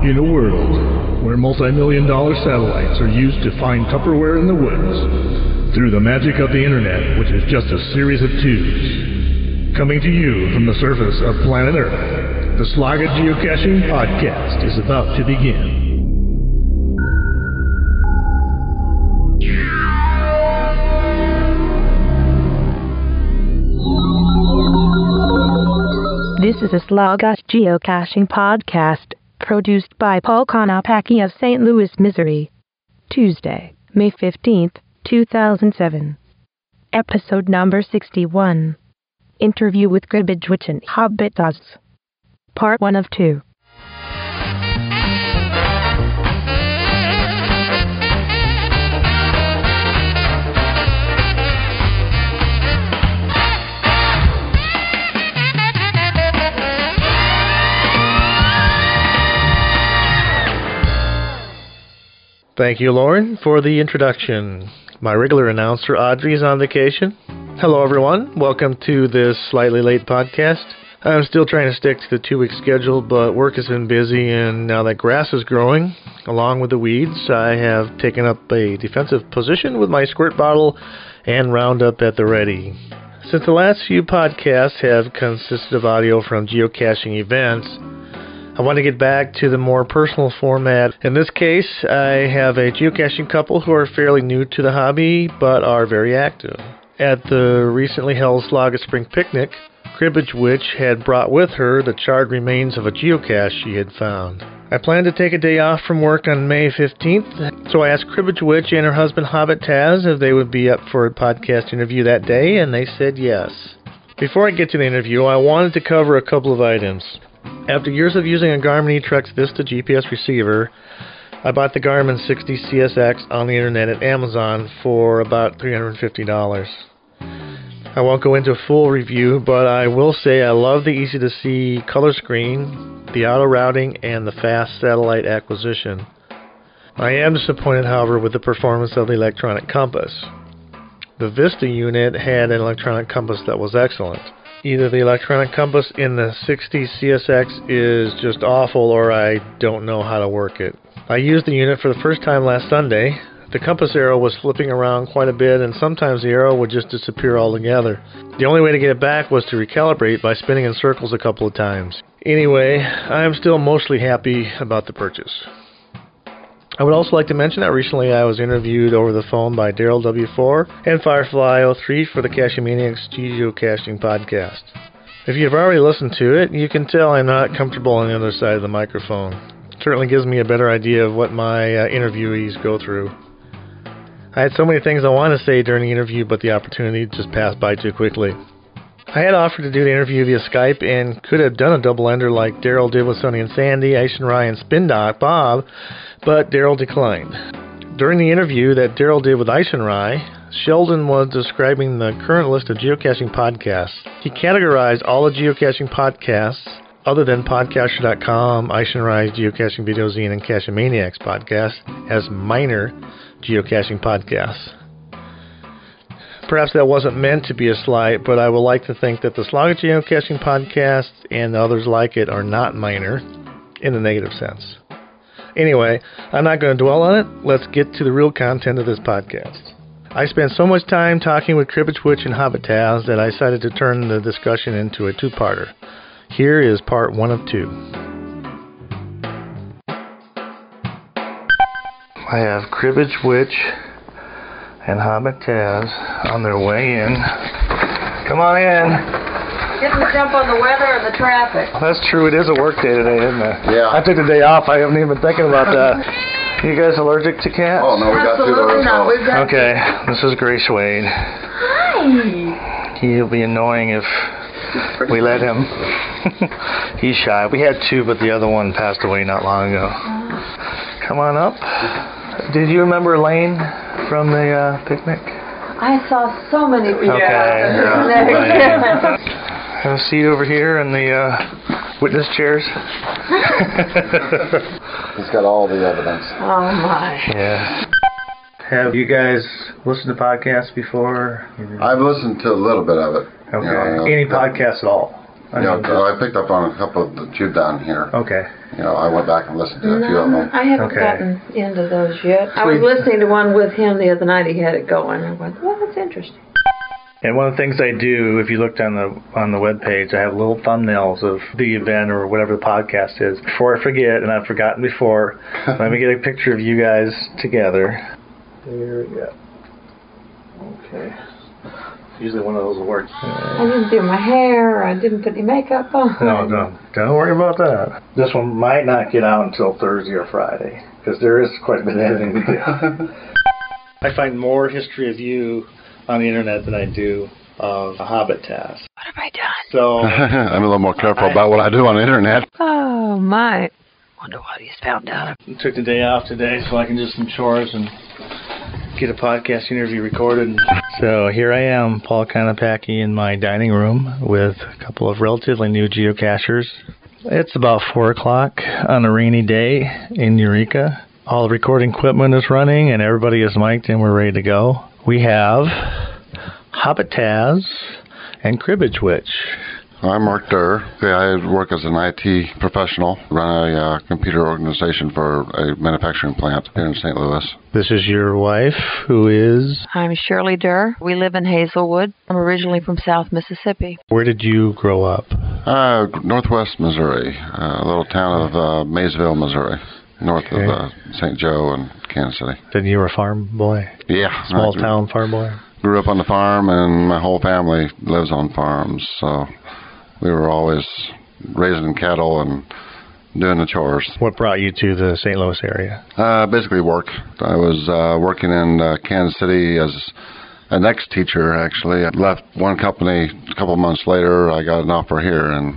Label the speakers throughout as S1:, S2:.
S1: In a world where multi-million-dollar satellites are used to find Tupperware in the woods, through the magic of the internet, which is just a series of tubes, coming to you from the surface of planet Earth, the Slaga Geocaching Podcast is about to begin.
S2: This is a Slaga Geocaching Podcast, produced by Paul Konopacki of St. Louis, Missouri. Tuesday, May 15th, 2007. Episode number 61. Interview with Kribijwich and Habitas. Part 1 of 2.
S3: Thank you, Lauren, for the introduction. My regular announcer, Audrey, is on vacation. Hello, everyone. Welcome to this slightly late podcast. I'm still trying to stick to the 2-week schedule, but work has been busy, and now that grass is growing, along with the weeds, I have taken up a defensive position with my squirt bottle and Roundup at the ready. Since the last few podcasts have consisted of audio from geocaching events, I want to get back to the more personal format. In this case, I have a geocaching couple who are fairly new to the hobby, but are very active. At the recently held Slaga Spring Picnic, Kribijwich had brought with her the charred remains of a geocache she had found. I planned to take a day off from work on May 15th, so I asked Kribijwich and her husband Hobbit Taz if they would be up for a podcast interview that day, and they said yes. Before I get to the interview, I wanted to cover a couple of items. After years of using a Garmin eTrex Vista GPS receiver, I bought the Garmin 60 CSX on the internet at Amazon for about $350. I won't go into a full review, but I will say I love the easy-to-see color screen, the auto-routing, and the fast satellite acquisition. I am disappointed, however, with the performance of the electronic compass. The Vista unit had an electronic compass that was excellent. Either the electronic compass in the 60 CSX is just awful, or I don't know how to work it. I used the unit for the first time last Sunday. The compass arrow was flipping around quite a bit, and sometimes the arrow would just disappear altogether. The only way to get it back was to recalibrate by spinning in circles a couple of times. Anyway, I am still mostly happy about the purchase. I would also like to mention that recently I was interviewed over the phone by Daryl W4 and Firefly03 for the Cachemaniacs Geocaching Podcast. If you've already listened to it, you can tell I'm not comfortable on the other side of the microphone. It certainly gives me a better idea of what my interviewees go through. I had so many things I wanted to say during the interview, but the opportunity just passed by too quickly. I had offered to do the interview via Skype and could have done a double-ender like Daryl did with Sonny and Sandy, Ice and Rye, and Spin Doc Bob, but Daryl declined. During the interview that Daryl did with Ice and Rye, Sheldon was describing the current list of geocaching podcasts. He categorized all the geocaching podcasts, other than Podcaster.com, Ice and Rye's Geocaching Video Zine, and Cachemaniacs podcast, as minor geocaching podcasts. Perhaps that wasn't meant to be a slight, but I would like to think that the Slaga Geocaching Podcast and the others like it are not minor, in the negative sense. Anyway, I'm not going to dwell on it. Let's get to the real content of this podcast. I spent so much time talking with Kribijwich and Hobbit Taz that I decided to turn the discussion into a two-parter. Here is part 1 of 2. I have Kribijwich and Hobbit Taz on their way in. Come on in.
S4: Getting the jump on the weather and the traffic.
S3: That's true. It is a work day today, isn't it?
S5: Yeah.
S3: I took the day off. I haven't even been thinking about that. You guys allergic to cats?
S5: Oh, no, we got through
S4: Absolutely not. We've got
S3: Okay, this is Grace Wade.
S4: Hi.
S3: He'll be annoying if we let him. He's shy. We had 2, but the other one passed away not long ago. Come on up. Did you remember Elaine from the picnic?
S4: I saw so many people.
S3: Okay.
S4: Yeah.
S3: Have a seat over here in the witness chairs.
S5: He's got all the evidence.
S4: Oh, my.
S3: Yeah. Have you guys listened to podcasts before?
S5: I've listened to a little bit of it.
S3: Okay.
S5: Yeah,
S3: Any podcasts at all?
S5: I picked up on a couple of that you've done here.
S3: Okay.
S5: I went back and listened to a few of them.
S4: I haven't
S3: Okay.
S4: gotten into those yet. I was listening to one with him the other night. He had it going. I went, well, that's interesting.
S3: And one of the things I do, if you looked on the webpage, I have little thumbnails of the event or whatever the podcast is. Before I forget, and I've forgotten before, let me get a picture of you guys together. There we go. Okay. Usually one of those will work.
S4: I didn't do my hair. I didn't put any makeup on.
S3: No, don't worry about that. This one might not get out until Thursday or Friday, because there is quite a bit of editing to do. I find more history of you on the internet than I do of Hobbit Taz.
S4: What have I done?
S3: So
S5: I'm a little more careful about what I do on the internet.
S4: Oh, my. Wonder what he's found out.
S3: I took the day off today so I can do some chores and get a podcast interview recorded. So here I am, Paul Konopacki, in my dining room with a couple of relatively new geocachers. It's about 4 o'clock on a rainy day in Eureka. All the recording equipment is running and everybody is mic'd and we're ready to go. We have Hobbit Taz and Cribbage Witch.
S5: I'm Mark Durr. I work as an IT professional, run a computer organization for a manufacturing plant here in St. Louis.
S3: This is your wife, who is...
S4: I'm Shirley Durr. We live in Hazelwood. I'm originally from South Mississippi.
S3: Where did you grow up?
S5: Northwest Missouri, a little town of Maysville, Missouri, north of St. Joe and Kansas City.
S3: Then you were a farm boy?
S5: Yeah.
S3: Small town farm boy?
S5: Grew up on the farm, and my whole family lives on farms, so we were always raising cattle and doing the chores.
S3: What brought you to the St. Louis area?
S5: Basically work. I was working in Kansas City as an ex-teacher, actually. I left one company a couple of months later. I got an offer here and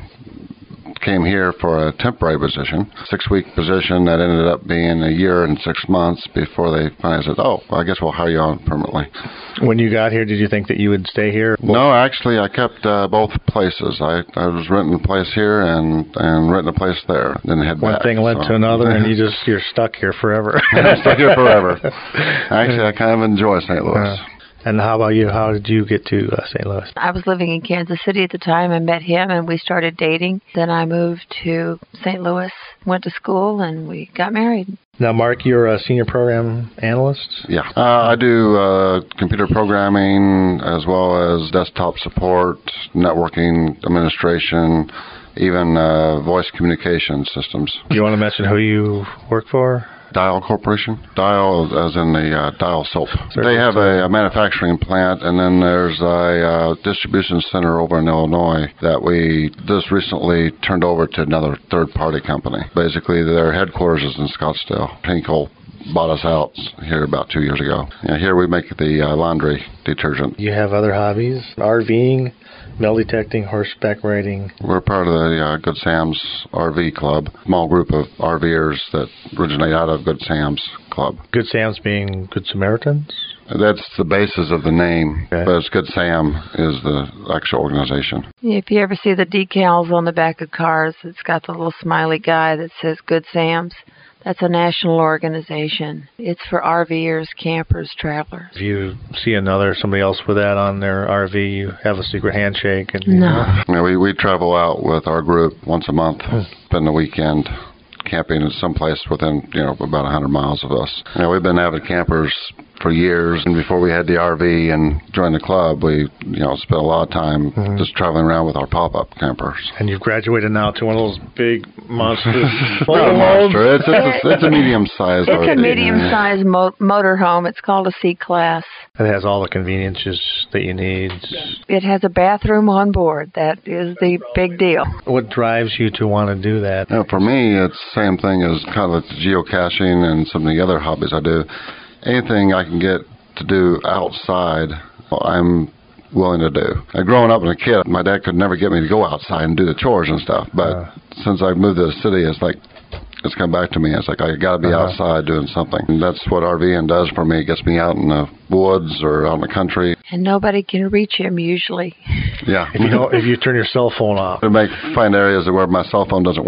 S5: came here for a temporary position, 6-week position that ended up being a year and 6 months before they finally said, I guess we'll hire you on permanently.
S3: When you got here, did you think that you would stay here?
S5: No, actually, I kept both places. I was renting a place here and renting a place there. Then head
S3: One
S5: back.
S3: thing led to another, and you're stuck here forever.
S5: I'm stuck here forever. Actually, I kind of enjoy St. Louis.
S3: And how about you? How did you get to St. Louis?
S4: I was living in Kansas City at the time. I met him, and we started dating. Then I moved to St. Louis, went to school, and we got married.
S3: Now, Mark, you're a senior program analyst?
S5: Yeah. I do computer programming as well as desktop support, networking administration, even voice communication systems.
S3: Do you want to mention who you work for?
S5: Dial Corporation. Dial as in the Dial soap. They have a manufacturing plant, and then there's a distribution center over in Illinois that we just recently turned over to another third-party company. Basically, their headquarters is in Scottsdale. Hinkle bought us out here about 2 years ago. Here we make the laundry detergent.
S3: You have other hobbies? RVing, metal detecting, horseback riding.
S5: We're part of the Good Sam's RV Club, small group of RVers that originate out of Good Sam's Club.
S3: Good Sam's being Good Samaritans?
S5: That's the basis of the name,
S3: Okay.
S5: but it's Good Sam is the actual organization.
S4: If you ever see the decals on the back of cars, it's got the little smiley guy that says Good Sam's. That's a national organization. It's for RVers, campers, travelers.
S3: If you see somebody else with that on their RV, you have a secret handshake. And
S4: No.
S5: We travel out with our group once a month, spend the weekend camping in someplace within, about 100 miles of us. We've been avid campers for years, and before we had the RV and joined the club, we, spent a lot of time just traveling around with our pop-up campers.
S3: And you've graduated now to one of those big monsters.
S5: Not a monster. It's a medium-sized
S4: It's
S5: RV.
S4: a medium-sized motorhome. It's called a C-Class.
S3: It has all the conveniences that you need.
S4: It has a bathroom on board. That is the big deal.
S3: What drives you to want to do that?
S5: For me, it's the same thing as kind of the geocaching and some of the other hobbies I do. Anything I can get to do outside, I'm willing to do. Growing up as a kid, my dad could never get me to go outside and do the chores and stuff. But since I moved to the city, it's come back to me. It's like I got to be outside doing something. And that's what RVing does for me. It gets me out in the woods or out in the country.
S4: And nobody can reach him usually.
S5: Yeah.
S3: If you turn your cell phone off.
S5: To find areas where my cell phone doesn't work.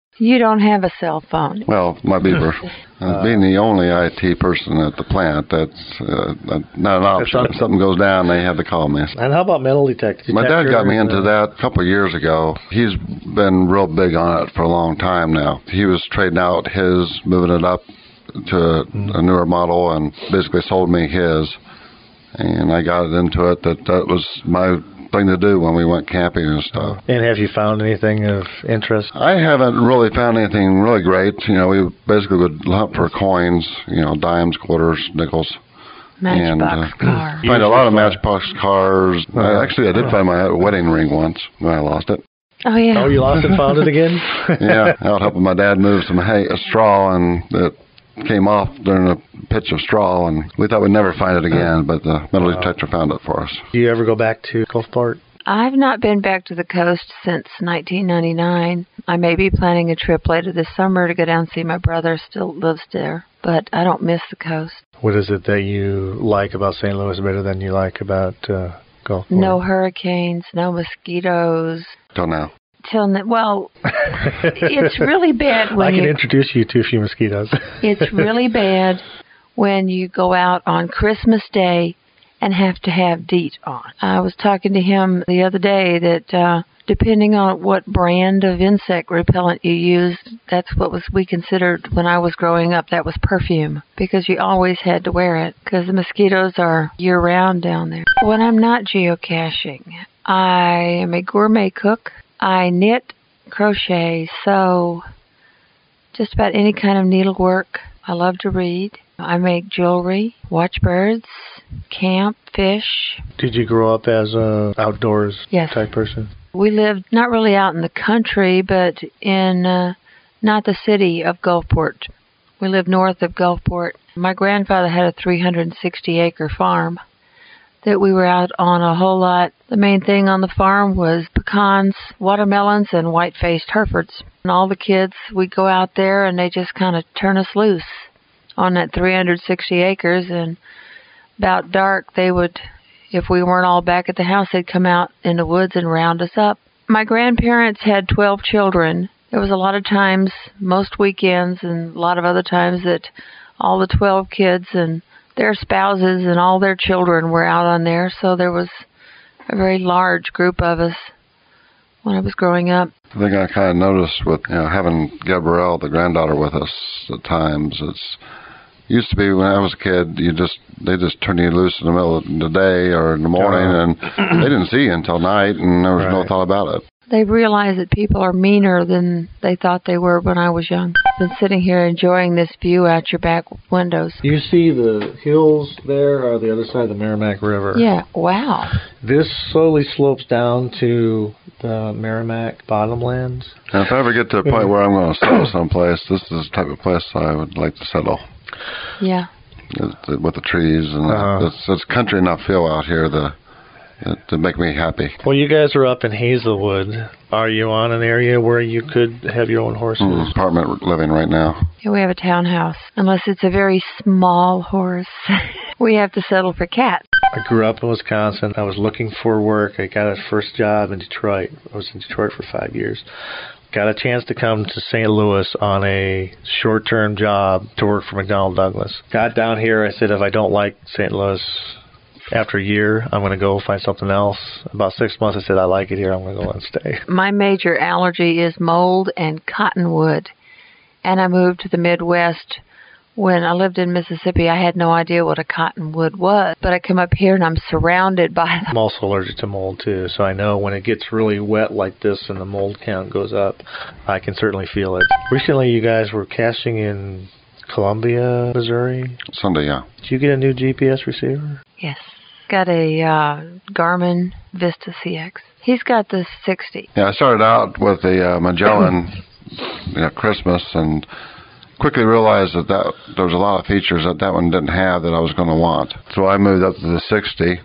S4: You don't have a cell phone.
S5: Well, my beaver. Being the only IT person at the plant, that's not an option. If something goes down, they have to call me.
S3: And how about metal detector?
S5: My dad got me into that a couple of years ago. He's been real big on it for a long time now. He was trading out his, moving it up to a newer model, and basically sold me his. And I got into it. That was my thing to do when we went camping and stuff.
S3: And have you found anything of interest?
S5: I haven't really found anything really great. We basically would hunt for coins, dimes, quarters, nickels.
S4: Matchbox car.
S5: Find a lot of matchbox cars. Actually, I did find my wedding ring once when I lost it.
S4: Oh, yeah.
S3: Oh, you lost and found it again?
S5: Yeah, out helping my dad move some straw, and it came off during a pitch of straw, and we thought we'd never find it again, but the metal detector found it for us.
S3: Do you ever go back to Gulfport?
S4: I've not been back to the coast since 1999. I may be planning a trip later this summer to go down and see my brother. Still lives there, but I don't miss the coast.
S3: What is it that you like about St. Louis better than you like about Gulfport?
S4: No hurricanes, no mosquitoes.
S5: Till now.
S4: Well, it's really bad when
S3: I can introduce you to a few mosquitoes.
S4: It's really bad when you go out on Christmas Day and have to have DEET on. I was talking to him the other day that depending on what brand of insect repellent you used, that's what we considered when I was growing up. That was perfume, because you always had to wear it because the mosquitoes are year-round down there. When I'm not geocaching, I am a gourmet cook. I knit, crochet, sew, just about any kind of needlework. I love to read. I make jewelry, watch birds, camp, fish.
S3: Did you grow up as a outdoors type person?
S4: We lived not really out in the country, but in not the city of Gulfport. We lived north of Gulfport. My grandfather had a 360-acre farm that we were out on a whole lot. The main thing on the farm was pecans, watermelons, and white-faced Herefords. And all the kids, we'd go out there, and they just kind of turn us loose on that 360 acres. And about dark, they would, if we weren't all back at the house, they'd come out in the woods and round us up. My grandparents had 12 children. There was a lot of times, most weekends, and a lot of other times that all the 12 kids and their spouses and all their children were out on there, so there was a very large group of us when I was growing up.
S5: I think I kind of noticed with having Gabrielle, the granddaughter, with us at times. It's used to be when I was a kid, they just turned you loose in the middle of the day or in the morning, and they didn't see you until night, and there was no thought about it.
S4: They realize that people are meaner than they thought they were when I was young. I've been sitting here enjoying this view out your back windows.
S3: You see the hills there or the other side of the Merrimack River?
S4: Yeah, wow.
S3: This slowly slopes down to the Merrimack bottomlands.
S5: And if I ever get to a point where I'm going to settle someplace, this is the type of place I would like to settle.
S4: Yeah.
S5: With the trees, and it's country enough feel out here to make me happy.
S3: Well, you guys are up in Hazelwood. Are you on an area where you could have your own horses?
S5: Apartment living right now.
S4: Yeah, we have a townhouse. Unless it's a very small horse, we have to settle for cats.
S3: I grew up in Wisconsin. I was looking for work. I got a first job in Detroit. I was in Detroit for 5 years. Got a chance to come to St. Louis on a short-term job to work for McDonnell Douglas. Got down here. I said, if I don't like St. Louis, after a year, I'm going to go find something else. About 6 months, I said, I like it here. I'm going to go and stay.
S4: My major allergy is mold and cottonwood. And I moved to the Midwest. When I lived in Mississippi, I had no idea what a cottonwood was. But I come up here and I'm surrounded by them.
S3: I'm also allergic to mold, too. So I know when it gets really wet like this and the mold count goes up, I can certainly feel it. Recently, you guys were caching in Columbia, Missouri.
S5: Sunday, yeah.
S3: Did you get a new GPS receiver?
S4: Yes. Got a Garmin Vista CX. He's got the 60.
S5: Yeah, I started out with the Magellan Christmas, and quickly realized that there was a lot of features that one didn't have that I was going to want. So I moved up to the 60.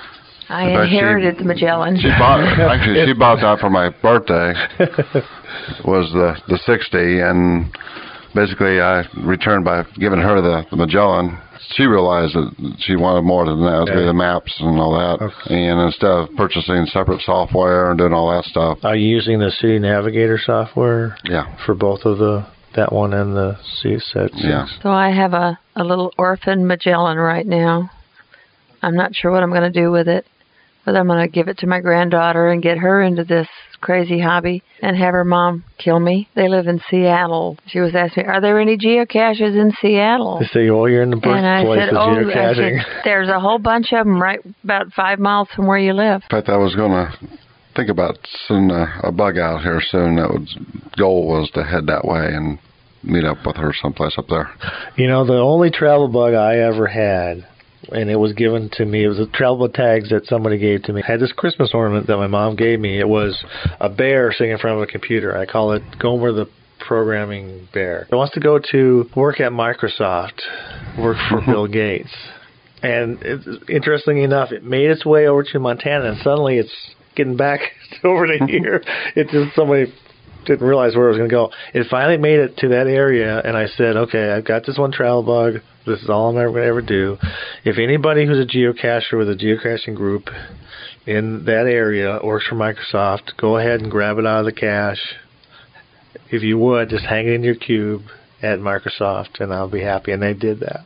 S4: I inherited the Magellan.
S5: She bought that for my birthday. Was the 60, and basically I returned by giving her the Magellan. She realized that she wanted more than that, the maps and all that. Okay. And instead of purchasing separate software and doing all that stuff.
S3: Are you using the City Navigator software?
S5: Yeah.
S3: For both of that one and the C6?
S5: Yeah.
S4: So I have a little orphan Magellan right now. I'm not sure what I'm going to do with it, but I'm going to give it to my granddaughter and get her into this crazy hobby and have her mom kill me. They live in Seattle. She was asking me, are there any geocaches in Seattle?
S3: They say, well, you're in the birthplace of geocaching.
S4: I said, there's a whole bunch of them right about 5 miles from where you live.
S5: In fact, I was going to think about sending a bug out here soon. Goal was to head that way and meet up with her someplace up there.
S3: You know, the only travel bug I ever had, and it was given to me, it was a travel tags that somebody gave to me. I had this Christmas ornament that my mom gave me. It was a bear sitting in front of a computer. I call it Gomer the Programming Bear. It wants to go to work at Microsoft, work for Bill Gates. And interestingly enough, it made its way over to Montana, and suddenly it's getting back over to here. It just, somebody didn't realize where it was going to go. It finally made it to that area, and I said, okay, I've got this one travel bug. This is all I'm ever going to ever do. If anybody who's a geocacher with a geocaching group in that area works for Microsoft, go ahead and grab it out of the cache. If you would, just hang it in your cube at Microsoft, and I'll be happy. And they did that.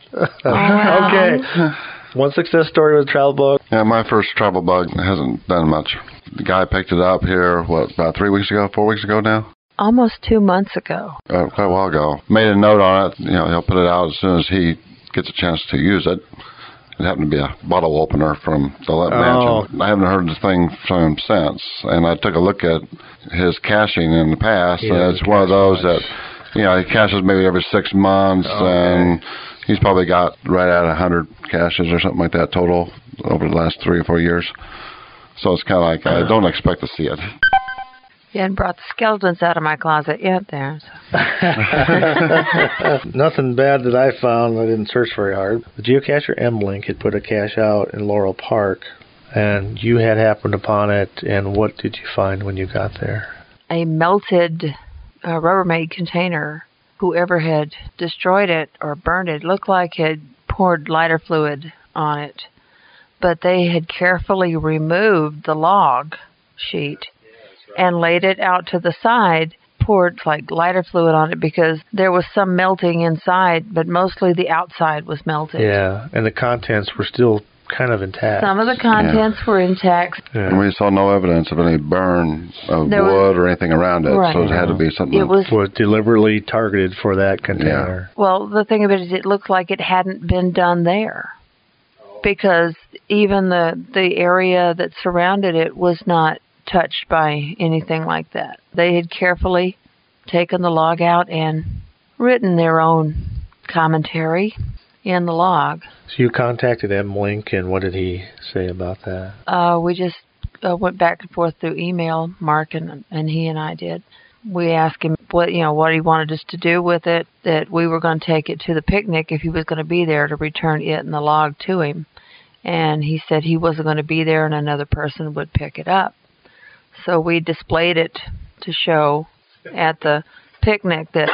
S3: Okay. One success story with a travel bug.
S5: Yeah, my first travel bug hasn't done much. The guy picked it up here, about 3 weeks ago, 4 weeks ago now?
S4: Almost 2 months ago.
S5: Quite a while ago. Made a note on it. He'll put it out as soon as he gets a chance to use it. It happened to be a bottle opener from the mansion. I haven't heard the thing from him since. And I took a look at his caching in the past, and it's one of those that, he caches maybe every 6 months, and he's probably got right at 100 caches or something like that total over the last 3 or 4 years. So it's kind of like, I don't expect to see it.
S4: You hadn't brought the skeletons out of my closet yet there. So.
S3: Nothing bad that I found. I didn't search very hard. The geocacher M-Link had put a cache out in Laurel Park, and you had happened upon it, and what did you find when you got there?
S4: A melted Rubbermaid container. Whoever had destroyed it or burned it looked like had poured lighter fluid on it, but they had carefully removed the log sheet and laid it out to the side, poured like lighter fluid on it because there was some melting inside, but mostly the outside was melted.
S3: Yeah, and the contents were still kind of intact.
S4: Some of the contents were intact.
S5: Yeah. And we saw no evidence of any burn of wood or anything around it, so it had to be something
S3: that was deliberately targeted for that container.
S4: Yeah. Well, the thing about it is it looked like it hadn't been done there because even the area that surrounded it was not touched by anything like that. They had carefully taken the log out and written their own commentary in the log.
S3: So you contacted M-Link, and what did he say about that?
S4: We just went back and forth through email, Mark and he and I did. We asked him what he wanted us to do with it, that we were going to take it to the picnic if he was going to be there to return it and the log to him. And he said he wasn't going to be there and another person would pick it up. So we displayed it to show at the picnic that,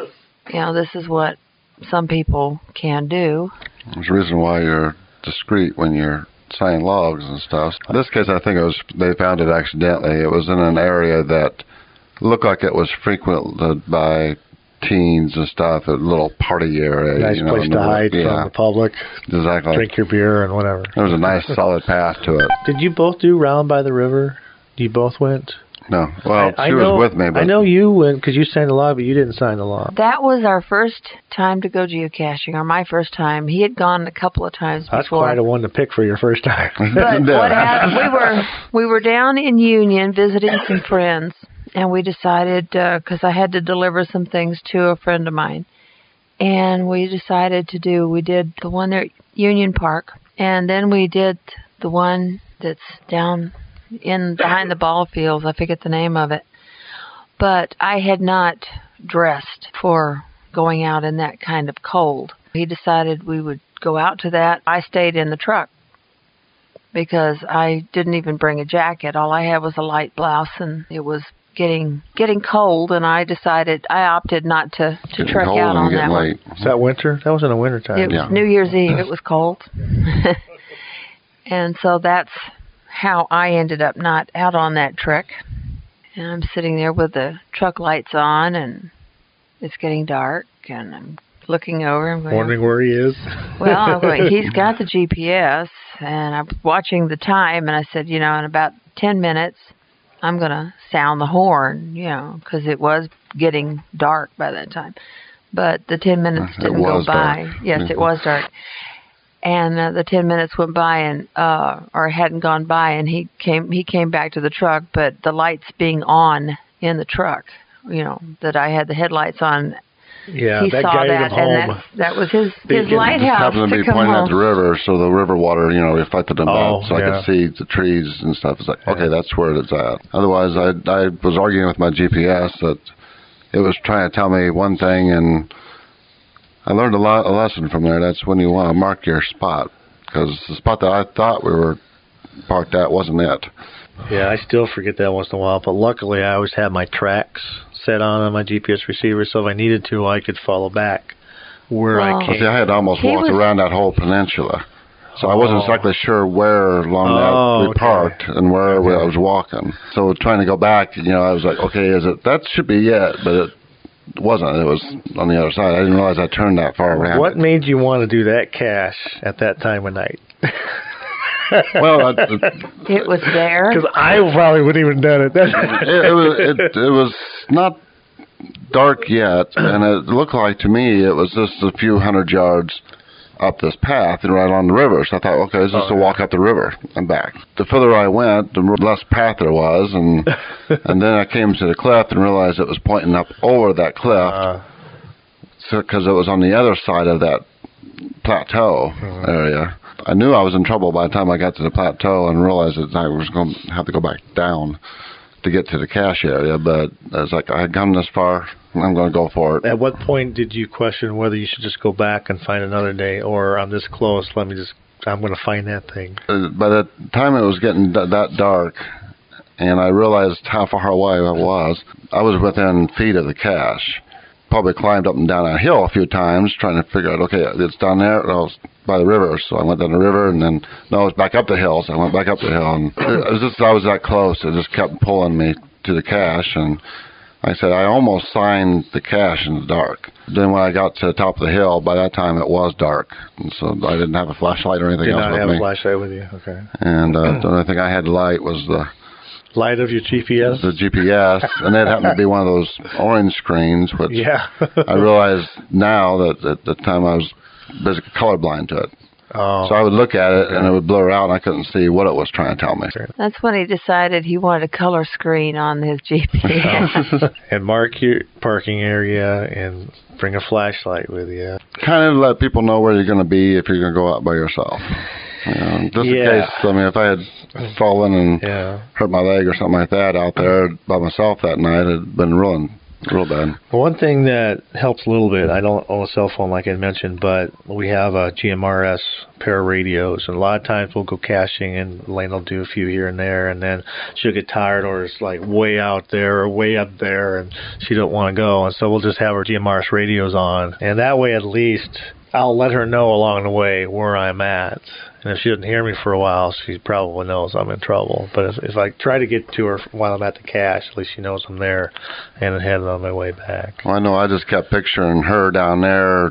S4: this is what some people can do.
S5: There's a reason why you're discreet when you're signing logs and stuff. In this case, I think they found it accidentally. It was in an area that looked like it was frequented by teens and stuff, a little party area.
S3: Nice place to hide from the public.
S5: Exactly.
S3: Drink your beer and whatever.
S5: There was a nice solid path to it.
S3: Did you both do Round by the River? You both went?
S5: No. Well, she was with me. But
S3: I know you went because you signed the log, but you didn't sign the log.
S4: That was our first time to go geocaching, or my first time. He had gone a couple of times before.
S3: That's quite a one to pick for your first time.
S4: But what happened, we were down in Union visiting some friends, and we decided, because I had to deliver some things to a friend of mine, and we decided we did the one there at Union Park, and then we did the one that's down in behind the ball fields. I forget the name of it. But I had not dressed for going out in that kind of cold. He decided we would go out to that. I stayed in the truck because I didn't even bring a jacket. All I had was a light blouse, and it was getting cold, and I opted not to trek out on that one.
S3: Is that winter? That was in the winter time.
S4: It was New Year's Eve. It was cold. And so that's how I ended up not out on that trek. And I'm sitting there with the truck lights on, and it's getting dark, and I'm looking over and
S3: wondering where he is.
S4: Well, I'm going, he's got the GPS, and I'm watching the time, and I said, in about 10 minutes, I'm going to sound the horn, because it was getting dark by that time. But the 10 minutes didn't go by.
S5: Dark.
S4: Yes, it was dark. And the 10 minutes went by, and or hadn't gone by, and he came back to the truck, but the lights being on in the truck, that I had the headlights on.
S3: Yeah,
S4: he
S3: that
S4: saw
S3: guided
S4: that,
S3: him home.
S4: and that was his lighthouse
S5: happened to be
S4: come
S5: pointing
S4: home.
S5: at the river, so the river water, reflected them back, so I could see the trees and stuff. It's like, okay, that's where it's at. Otherwise, I was arguing with my GPS that it was trying to tell me one thing, and I learned a lesson from there. That's when you want to mark your spot, because the spot that I thought we were parked at wasn't it.
S3: Yeah, I still forget that once in a while, but luckily I always have my tracks set on my GPS receiver, so if I needed to, I could follow back where I came.
S5: See, I had almost walked around that whole peninsula, so I wasn't exactly sure where along that we parked and where I was walking. So trying to go back, I was like, okay, that should be it, but it wasn't. It was on the other side. I didn't realize I turned that far around.
S3: What made you want to do that cache at that time of night?
S5: Well,
S4: it was there.
S3: Because I probably wouldn't even done it.
S5: it was not dark yet, and it looked like to me it was just a few hundred yards up this path and right along the river. So I thought, okay, it's just a walk up the river and back. The further I went, the less path there was, and and then I came to the cliff and realized it was pointing up over that cliff, because it was on the other side of that plateau area. I knew I was in trouble by the time I got to the plateau and realized that I was going to have to go back down to get to the cache area, but I was like, I had come this far, I'm going to go for it.
S3: At what point did you question whether you should just go back and find another day, or I'm this close, I'm going to find that thing?
S5: By the time it was getting that dark, and I realized how far away I was within feet of the cache. Probably climbed up and down a hill a few times trying to figure out, okay, it's down there, I was by the river, so I went down the river, and then no, it's back up the hill, so I went back up the hill, and I was that close. It just kept pulling me to the cache, and like I said, I almost signed the cache in the dark. Then when I got to the top of the hill, by that time it was dark, and so I didn't have a flashlight or anything else with me.
S3: Did not have a flashlight with you, okay.
S5: And the only thing I had to light was the
S3: light of your GPS?
S5: The GPS, and it happened to be one of those orange screens, which I realize now that at the time I was basically colorblind to it.
S3: Oh,
S5: so I would look at it, and it would blur out, and I couldn't see what it was trying to tell me.
S4: That's when he decided he wanted a color screen on his GPS.
S3: And mark your parking area and bring a flashlight with you.
S5: Kind of let people know where you're going to be if you're going to go out by yourself. Just in case, if I had fallen and hurt my leg or something like that out there by myself that night, it had been real bad.
S3: One thing that helps a little bit, I don't own a cell phone like I mentioned, but we have a GMRS pair of radios, and a lot of times we'll go caching, and Lane will do a few here and there, and then she'll get tired, or it's like way out there or way up there, and she don't want to go, and so we'll just have our GMRS radios on, and that way at least I'll let her know along the way where I'm at. And if she doesn't hear me for a while, she probably knows I'm in trouble. But if I try to get to her while I'm at the cache, at least she knows I'm there and I'm headed on my way back.
S5: Well, I know I just kept picturing her down there.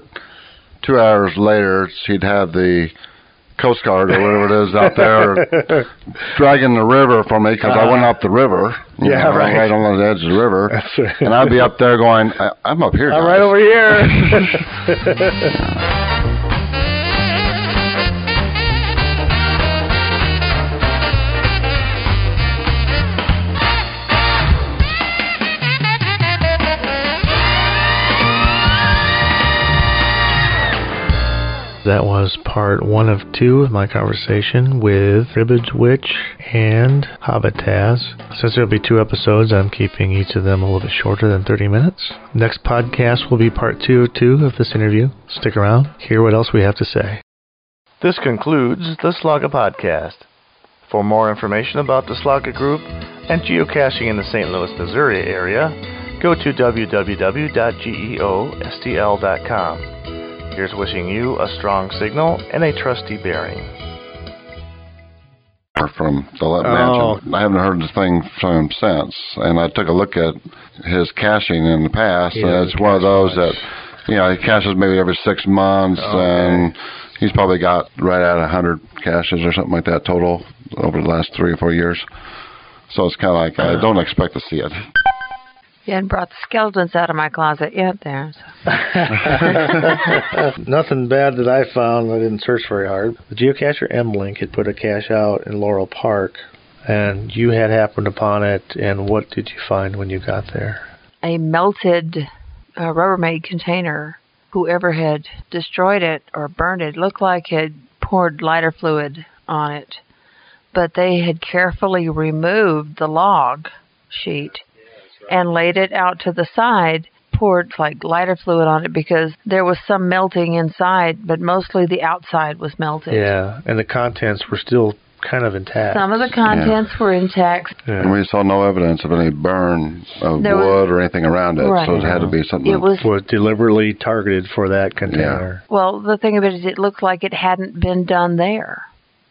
S5: 2 hours later, she'd have the Coast Guard or whatever it is out there dragging the river for me because I went up the river. Right on the edge of the river. Right. And I'd be up there going, I'm up here, guys.
S3: I'm right over here. That was part 1 of 2 of my conversation with Ribbage Witch and Hobbitaz. Since there will be 2 episodes, I'm keeping each of them a little bit shorter than 30 minutes. Next podcast will be part 2 of this interview. Stick around, hear what else we have to say. This concludes the Slugga Podcast. For more information about the Slaughter Group and geocaching in the St. Louis, Missouri area, go to www.geostl.com. Here's wishing you a strong signal and a trusty bearing.
S5: From the Mansion. I haven't heard the thing from him since, and I took a look at his caching in the past, and it's one of those that, he caches maybe every 6 months, and he's probably got right at 100 caches or something like that total over the last 3 or 4 years. So it's kind of like I don't expect to see it.
S4: You hadn't brought the skeletons out of my closet yet there. So.
S3: Nothing bad that I found. I didn't search very hard. The geocacher M-Link had put a cache out in Laurel Park, and you had happened upon it, and what did you find when you got there?
S4: A melted Rubbermaid container. Whoever had destroyed it or burned it looked like had poured lighter fluid on it, but they had carefully removed the log sheet and laid it out to the side, poured like lighter fluid on it because there was some melting inside, but mostly the outside was melted.
S3: Yeah, and the contents were still kind of intact.
S4: Some of the contents were intact.
S5: Yeah. And we saw no evidence of any burn of wood or anything around it, so it had to be something
S3: that was deliberately targeted for that container.
S4: Yeah. Well, the thing of it is it looked like it hadn't been done there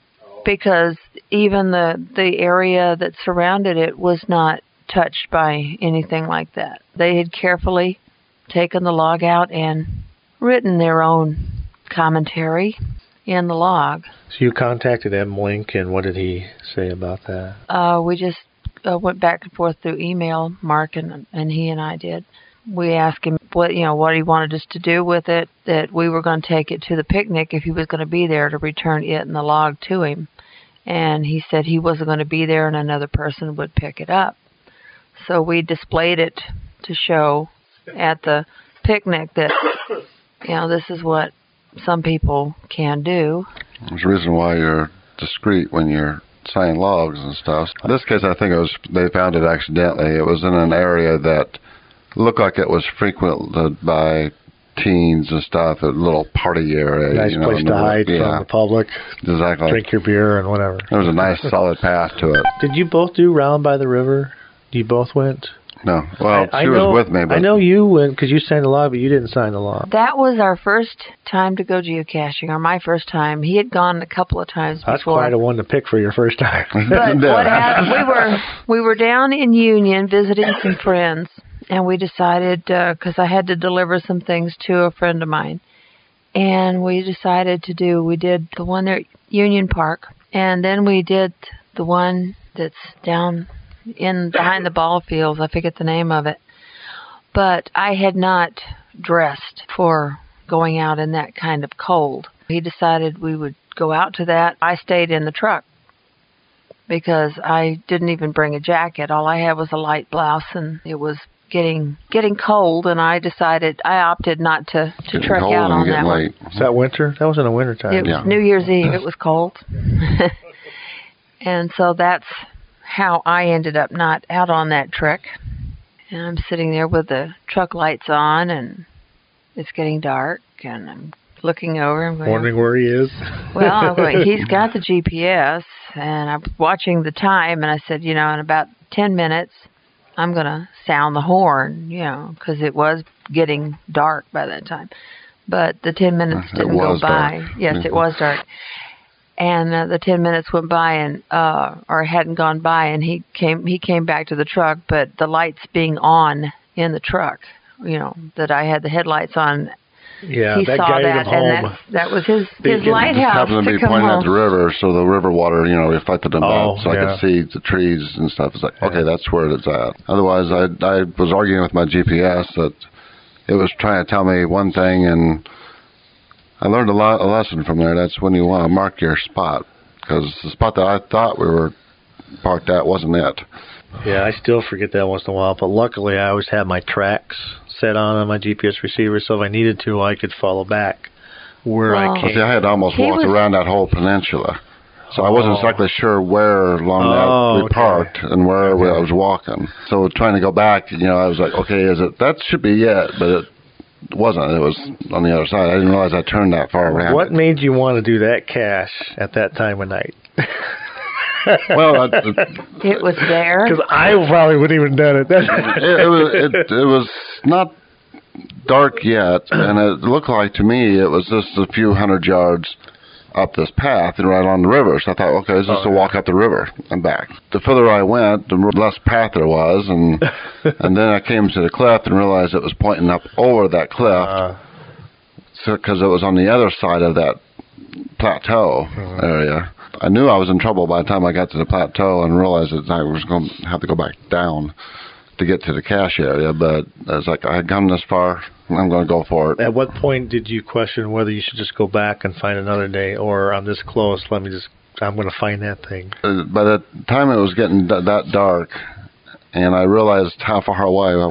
S4: because even the area that surrounded it was not touched by anything like that. They had carefully taken the log out and written their own commentary in the log.
S3: So you contacted M-Link, and what did he say about that?
S4: We just went back and forth through email, Mark and he and I did. We asked him what he wanted us to do with it, that we were going to take it to the picnic if he was going to be there to return it and the log to him. And he said he wasn't going to be there and another person would pick it up. So we displayed it to show at the picnic that, this is what some people can do.
S5: There's a reason why you're discreet when you're signing logs and stuff. In this case, I think they found it accidentally. It was in an area that looked like it was frequented by teens and stuff, a little party area.
S3: Nice place to hide from the public.
S5: Exactly.
S3: Drink your beer and whatever.
S5: There was a nice solid path to it.
S3: Did you both do Round by the River? You both went?
S5: No. Well, she was with me. But
S3: I know you went because you signed the log, but you didn't sign the log.
S4: That was our first time to go geocaching, or my first time. He had gone a couple of times before.
S3: That's quite a one to pick for your first time.
S4: But what happened, we were down in Union visiting some friends, and we decided, because I had to deliver some things to a friend of mine, and we decided we did the one there at Union Park, and then we did the one that's down behind the ball fields. I forget the name of it. But I had not dressed for going out in that kind of cold. He decided we would go out to that. I stayed in the truck because I didn't even bring a jacket. All I had was a light blouse, and it was getting cold, and I opted not to trek out on that one.
S3: Is that winter? That was in the winter time.
S4: It was New Year's Eve. It was cold. And so that's how I ended up not out on that trek. And I'm sitting there with the truck lights on, and it's getting dark, and I'm looking over and
S3: wondering where he is.
S4: Well, I'm going, he's got the GPS, and I'm watching the time, and I said, in about 10 minutes, I'm going to sound the horn, because it was getting dark by that time. But the 10 minutes didn't go by.
S5: Dark.
S4: Yes, it was dark. And the 10 minutes went by, and or hadn't gone by, and he came back to the truck, but the lights being on in the truck, that I had the headlights on.
S3: Yeah,
S4: he
S3: that
S4: saw
S3: guided
S4: that,
S3: him home.
S4: and that was his lighthouse.
S5: Happened to be pointing at the river, so the river water, reflected them back, so I could see the trees and stuff. It's like, okay, that's where it's at. Otherwise, I was arguing with my GPS that it was trying to tell me one thing, and I learned a lesson from there. That's when you want to mark your spot, because the spot that I thought we were parked at wasn't it.
S3: Yeah, I still forget that once in a while, but luckily I always have my tracks set on my GPS receiver, so if I needed to, I could follow back where I came.
S5: See, I had almost walked around that whole peninsula, so I wasn't exactly sure where along that we parked and where I was walking. So trying to go back, I was like, okay, that should be it, but it wasn't. It was on the other side. I didn't realize I turned that far around.
S3: What made you want to do that cache at that time of night?
S5: Well,
S4: It was there.
S3: Because I probably wouldn't even done it.
S5: it was not dark yet, and it looked like to me it was just a few hundred yards up this path and right on the river. So I thought, okay, it's just a walk up the river and back. The further I went, the less path there was, and and then I came to the cliff and realized it was pointing up over that cliff, because it was on the other side of that plateau area. I knew I was in trouble by the time I got to the plateau and realized that I was going to have to go back down to get to the cache area, but I was like, I had come this far, I'm going to go for it.
S3: At what point did you question whether you should just go back and find another day, or I'm this close, I'm going to find that thing?
S5: By the time it was getting that dark, and I realized how far away I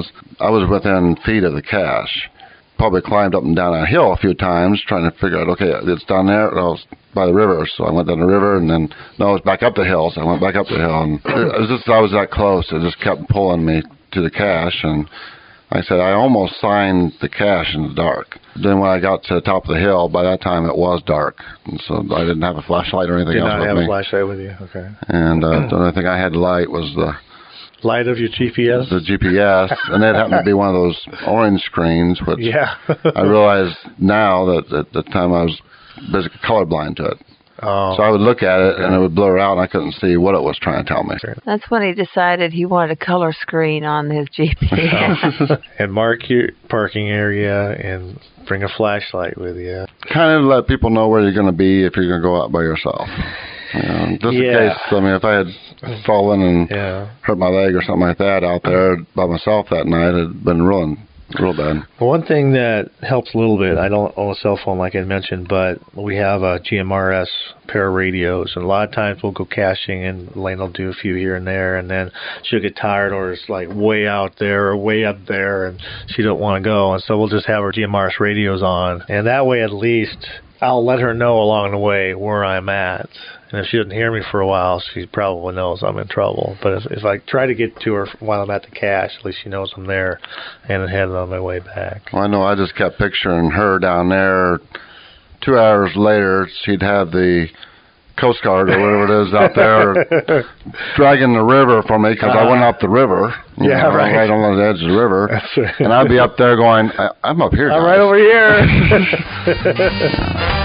S5: was within feet of the cache. Probably climbed up and down a hill a few times trying to figure out, okay, it's down there, I was by the river, so I went down the river, and then, no, it's back up the hill, so I went back up the hill, and it was just, I was that close, it just kept pulling me to the cache, and like I said, I almost signed the cache in the dark. Then when I got to the top of the hill, by that time it was dark, and so I didn't have a flashlight or anything else with me.
S3: Did not have a flashlight with you, okay.
S5: And the only thing I had light was the
S3: light of your GPS?
S5: The GPS, and it happened to be one of those orange screens, which I realize now that at the time I was basically colorblind to it.
S3: Oh.
S5: So I would look at it, and it would blur out, and I couldn't see what it was trying to tell me.
S4: That's when he decided he wanted a color screen on his GPS.
S3: And mark your parking area and bring a flashlight with you.
S5: Kind of let people know where you're going to be if you're going to go out by yourself. Just in case, I mean, if I had fallen and hurt my leg or something like that out there by myself that night, it'd been real bad.
S3: One thing that helps a little bit, I don't own a cell phone like I mentioned, but we have a GMRS pair of radios, and a lot of times we'll go caching, and Elaine will do a few here and there, and then she'll get tired, or it's like way out there or way up there, and she don't want to go, and so we'll just have our GMRS radios on, and that way at least I'll let her know along the way where I'm at. And if she doesn't hear me for a while, she probably knows I'm in trouble. But if I try to get to her while I'm at the cache, at least she knows I'm there and I'm headed on my way back.
S5: Well, I know I just kept picturing her down there. 2 hours later, she'd have the Coast Guard or whatever it is out there dragging the river for me because I went up the river. Right on the edge of the river. Right. And I'd be up there going, I'm up here, guys.
S3: I'm right over here.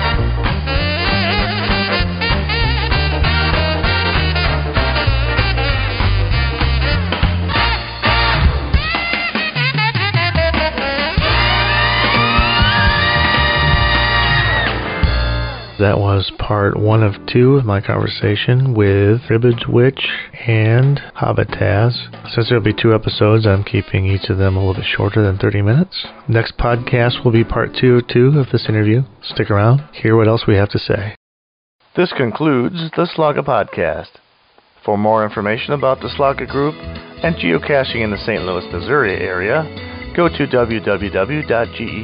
S3: That was part 1 of 2 of my conversation with Ribbage Witch and Hobbitaz. Since there will be 2 episodes, I'm keeping each of them a little bit shorter than 30 minutes. Next podcast will be part 2 of this interview. Stick around, hear what else we have to say. This concludes the Slaga Podcast. For more information about the Slaga Group and geocaching in the St. Louis, Missouri area, go to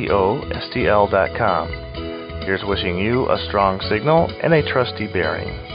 S3: www.geostl.com. Here's wishing you a strong signal and a trusty bearing.